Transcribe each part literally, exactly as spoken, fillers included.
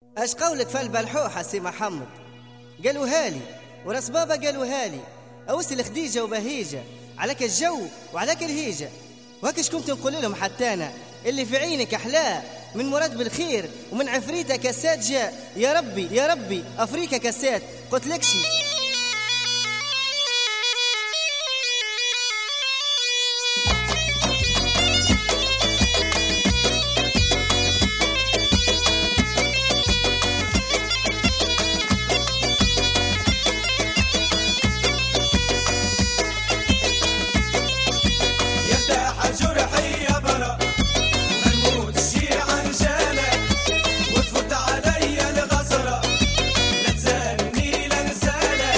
اش قولك في البلحوحة سي محمد؟ قالوا هالي وراس بابا قالوا هالي اوصل خديجة وبهيجة عليك الجو وعليك الهيجة، وهكا شكون تنقول لهم حتى انا اللي في عينك احلاه من مراد بالخير ومن عفريتة كاسات جاء. يا ربي يا ربي افريكا كاسات قلت لك شي. لا تسالني لا نسالك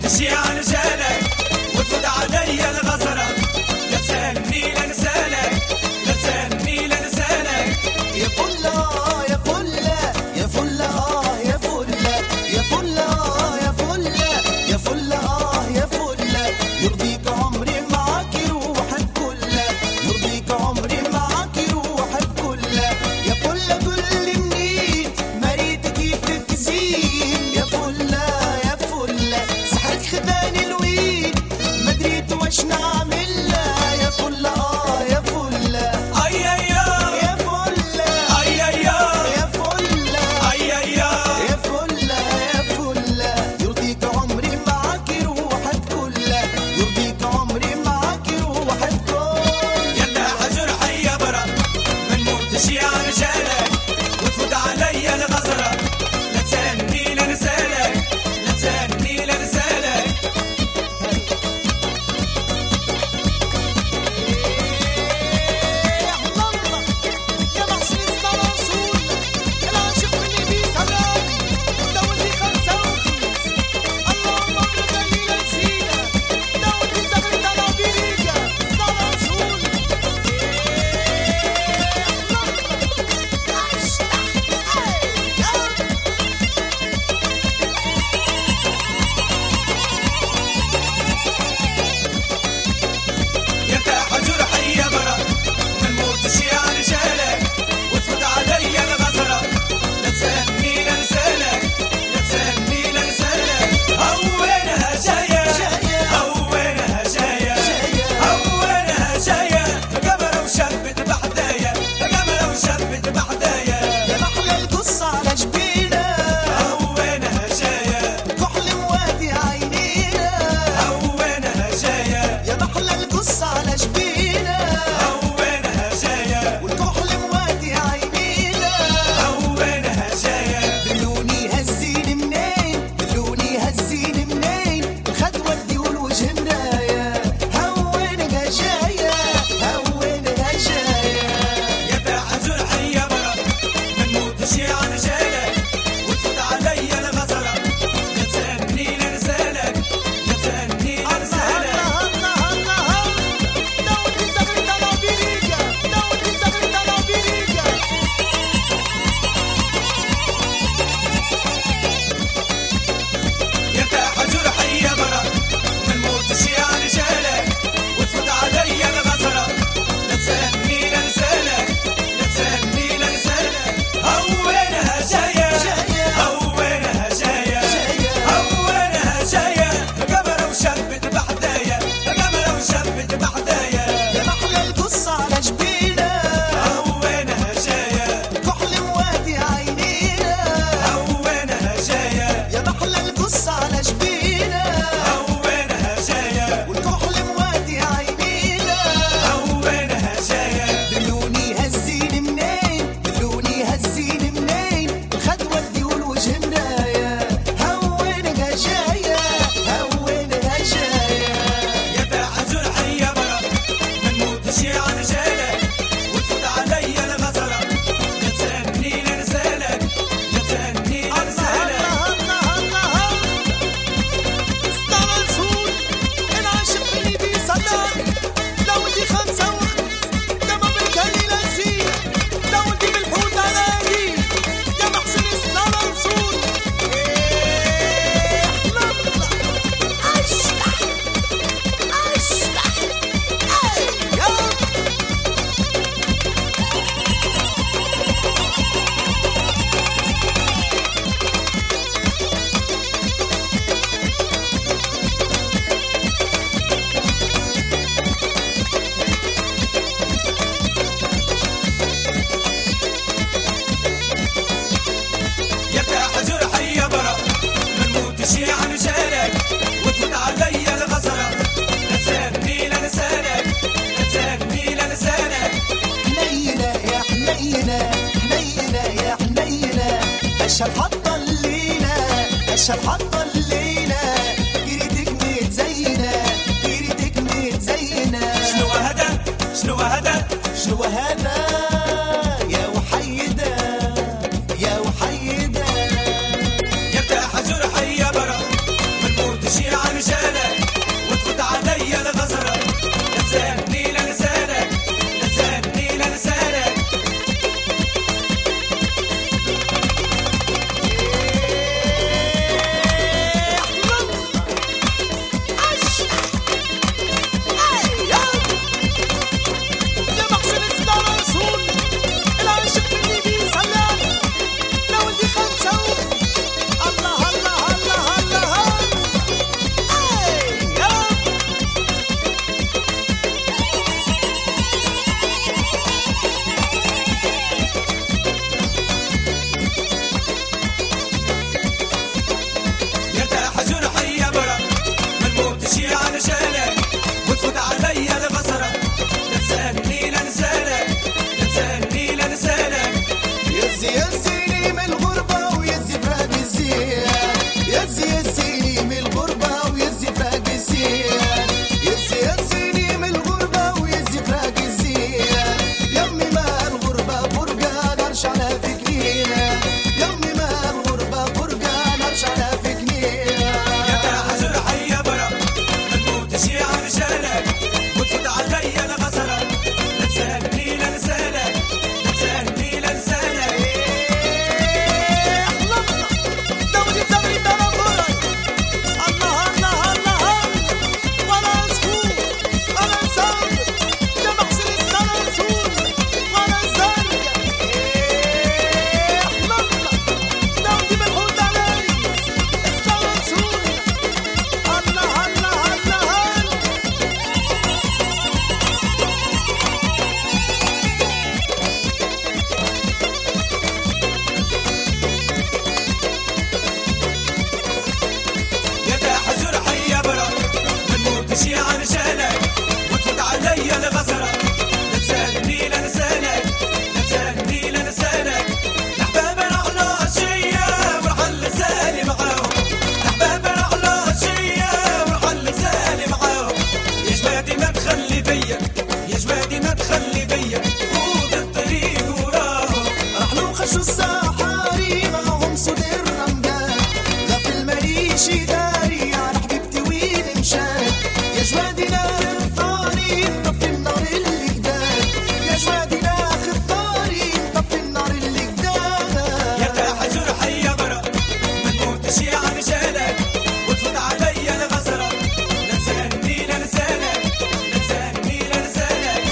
تمشي عن جالك وتفوت عليا الغزرة. لا تسألني لا نسألك، لا تسألني لا نسألك. يا فلة يا فلة يا فلة آه يا فلة يا فلة آه يا فلة يا فلة آه يا فلة. يرضيك عمري معاك روحك كلها، يرضيك عمري معاك روحك كلها. يا فلة كل منين مريت كيف تزين. يا فلة يا فلة سحرك خداني الوين ما دريت واش نعمل لها. يا فلة آه يا فلة أي أي يا فلة أي أي يا فلة أي أي يا فلة يا فلة. يرضيك عمري معاك روحك كلها، يرضيك عمري معاك روحك كلها. يلا حجر حي برا ما نموتش يا رجالك وتفوت عليا الغزرة. لا تسألني لا نسألك، لا تسألني لا نسألك. يا الله يا محسن الصلاصون العاشق اللي بيه سلامي دولتي خمسة وخميس. اللهم ابرك الليلة نسينا دولتي سافرت على بيريكا صلاصون. يلا حجر حي برا ما نموتش يا رجالك وتفوت عليا الغزرة. لا تسألني لا نسألك، لا تسألني لا نسألك. هونها جاية هونها جاية هونها جاية. قمرة وشبت بحدايا، قمرة وشبت بحدايا. يا محلى القصة على جبينة هونها جاية كحل موادي عينينا. هونها جاية يا محلى القصة على جبينة هونها جاية والكحل موادي عينينا. هونها جاية. دلوني هزيني منين دلوني هزيني منين الخدوة دي والوجه مراية. هونها جاية هونها جاية. يا حجر حي برا ما نموتش يا رجالك وتفوت عليا الغزرة. لا تسألني لا نسألك، لا تسألني لا نسألك. الله الله الله دولتي سافرت على بيريكا دولتي سافرت على بيريكا. يا حجر حي برا ما نموتش يا رجالك وتفوت عليا الغزرة. لا تسألني لا نسألك، لا تسألني لا نسألك. هونها جاية هونها جاية هونها جاية. قمرة وشبت بحدايا، قمرة وشبت بحدايا. يا محلى القصة على جبينة هونها جاية كحل موادي عينينا. هونها جاية يا محلى القصة على جبينة هونها جاية والكحل موادي عينينا. هونها جاية. دلوني هزيني منين دلوني هزيني منين الخدوة دي والوجه مراية. هونها جاية هونها جاية. يا حجر حي برا ما نموتش يا رجالك وتفوت عليا الغزرة. لا تسألني لا نسألك، لا تسألني لا نسألك. الله الله صلاصون العاشق اللي بيه سلامي دولتي خمسة وخميس. دما بالكليلة نسينا دولتي بالحوت علاني. يا محسن الصلاصون الله أشلح أشلح يا يا حجر حي برا ما نموتش يا رجالك وتفوت عليا الغزرة. لا تسألني لا نسألك، لا تسألني لا نسألك. حنينة يا حنينة حنينة يا حنينة أشهد حطة الليلة أشهد حطة الليلة. كريتك متزينة كريتك متزينة. شنو هذا شنو هذا شنو هذا يا وحيدة يا وحيدة. يا حجر حي برا ما نموتش يا ماليش داري على حبيبتي وين مشات يا جوادي ناخذ طاري طفي النار اللي قدام يا جوادي ناخذ طاري طفي النار اللي قدام يرتاح جرحي يا برا ما نموتش يا رجالك وتفوت عليا الغزرة لا تسألني لا نسالك لا تسألني لا نسالك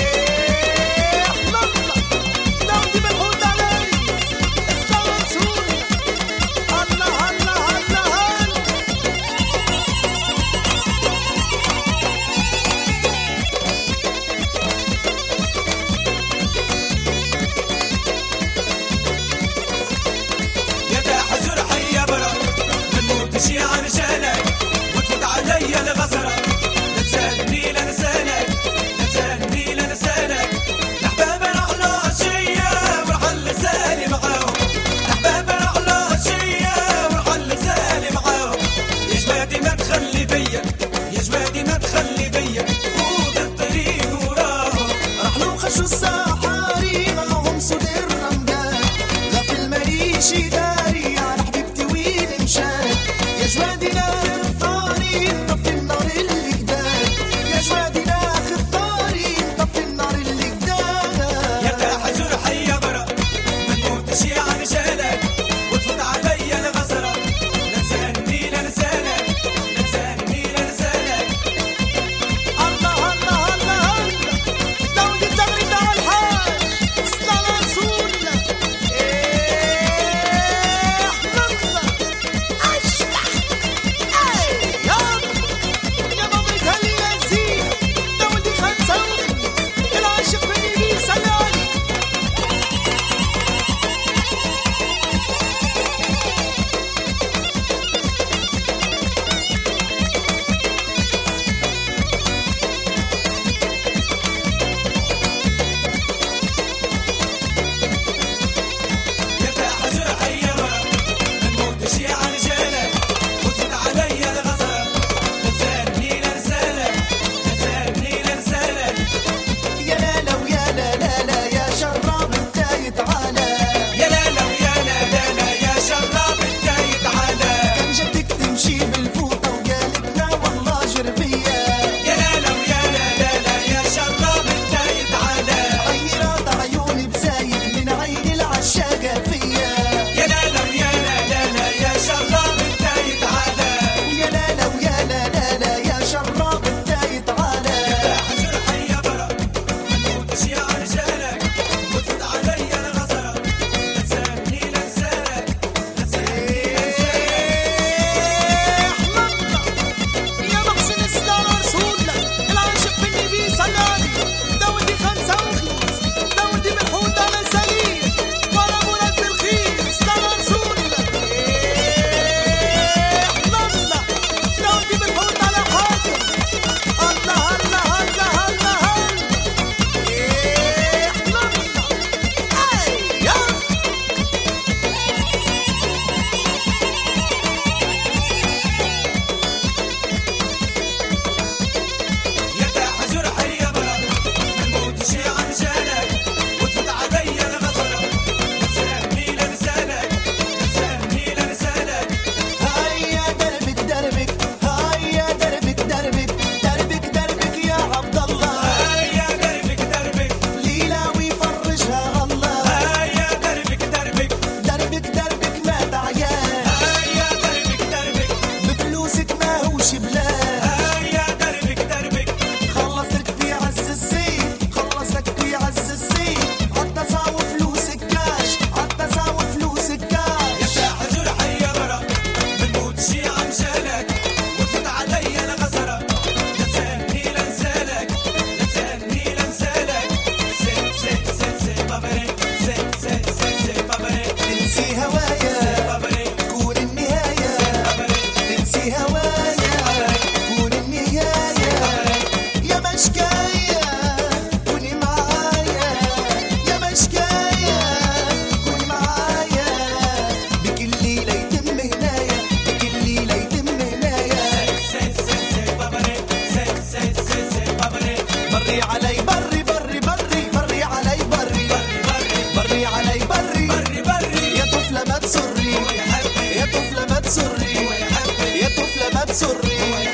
داودي بالحوت علي استغرسون الله الله الله يرتاح جرحي يا برا ما نموتش يا رجالك وتفوت عليا الغزرة لا تسألني لا نسالك لا تسألني لا نسالك الأحباب على عشية والحل سالي معاهم الأحباب على عشية والحل سالي معاهم يا جمادي ما تخلي بيا يا جمادي ما تخلي بيا خذ الطريق وراهم رحلوا خشوا الصحاري معهم صدر رمضان غفل ماليش داري على حبيبتي وين مشات يا جوادي ناخذ طاري طفي النار اللي قدام يا جوادي ناخذ طاري طفي النار اللي قدام يرتاح جرحي يا برا ما نموتش يا رجالك وتفوت عليا الغزرة لا تسألني لا نسالك لا تسألني لا نسالك الله الله الله داودي الزغري تاع الحاج استغرسون ايه حمزة اشتح ايه يا يا مبروك هلي يا زين داودي خنساوي العاشق بني بيه سلالي يرتاح جرحي يا برا ما نموتش يا رجالك وتفوت عليا الغزرة لا تسألني لا نسالك لا تسألني لا نسالك يا لا لا ويا لا لا لا يا شراب انت تعالى يا لا لا ويا لا لا لا يا شراب انت تعالى كان جدك تمشي بالفوطة وقالت لا والله جربية يا لا لا ويا لا لا لا يا شراب انت تعالى عيرات عيوني بزايد من عين العشاقة فيا يا لا لا ويا لا لا لا يا شراب انت تعالى يا لا لا ويا لا لا لا يا شراب انت تعالى يرتاح جرحي يا برا ما نموتش يا رجالك وتفوت عليا الغزرة لا تسألني لا نسالك لا تسألني لا نسالك يا محسن استغرسون العاشق بني بيه سلالي داودي خنساوي داودي بالحوت على سليم ورا مراد بالخير استغرسون داودي بالحوت على حاتم الله الله الله الله ايه ايه يا يرتاح جرحي يا برا ما نموتش يا رجالك وتفوت عليا الغزرة لا تسألني لا نسالك لا تسألني لا نسالك هيا دربك دربك هيا دربك دربك دربك دربك يا عبد الله هيا دربك دربك ليلى ويفرجها الله هيا دربك دربك دربك دربك ما تعيان هيا دربك دربك بفلوسك ما هوش بلاد هيا دربك دربك خلصك في عز السين خلصك في عز السين عطا ساوي فلوسك كاش عطا ساوي فلوسك كاش يرتاح جرحي يا برا ما نموتش يا رجالك وتفوت عليا الغزرة لا تسألني لا نسالك لا تسألني لا نسالك سي سي سي سي بابري سي سي سي سي بابري انسي هوايا بابري كون النهاية انسي هوايا كون النهاية يا مشكاية كوني معايا يا مشكاية كوني معايا بكل ليلة يتم هنايا بكل ليلة يتم هنايا سي سي سي بابري سي سي سي سي بابري بري علي بري بري بري بري علي بري بري بري بري علي بري بري بري يا طفلة ما تسري هو يحبك يا طفلة ما تسري هو يحبك سري